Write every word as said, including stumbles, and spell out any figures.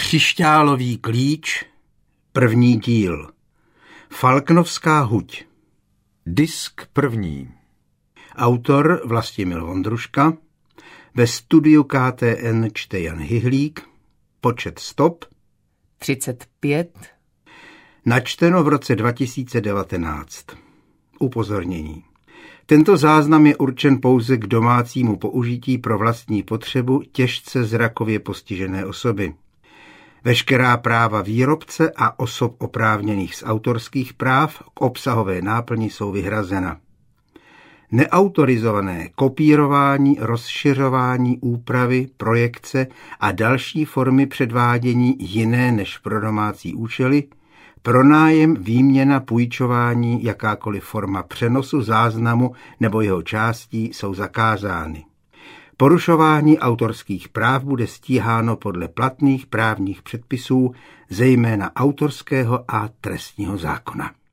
Křišťálový klíč, první díl. Falknovská huť. Disk první. Autor Vlastimil Vondruška. Ve studiu K T N čte Jan Hyhlík. Počet stop třicet pět. Načteno v roce dva tisíce devatenáct. Upozornění. Tento záznam je určen pouze k domácímu použití pro vlastní potřebu těžce zrakově postižené osoby. Veškerá práva výrobce a osob oprávněných z autorských práv k obsahové náplni jsou vyhrazena. Neautorizované kopírování, rozšiřování, úpravy, projekce a další formy předvádění jiné než pro domácí účely, pronájem, výměna, půjčování, jakákoliv forma přenosu, záznamu nebo jeho částí jsou zakázány. Porušování autorských práv bude stíháno podle platných právních předpisů, zejména autorského a trestního zákona.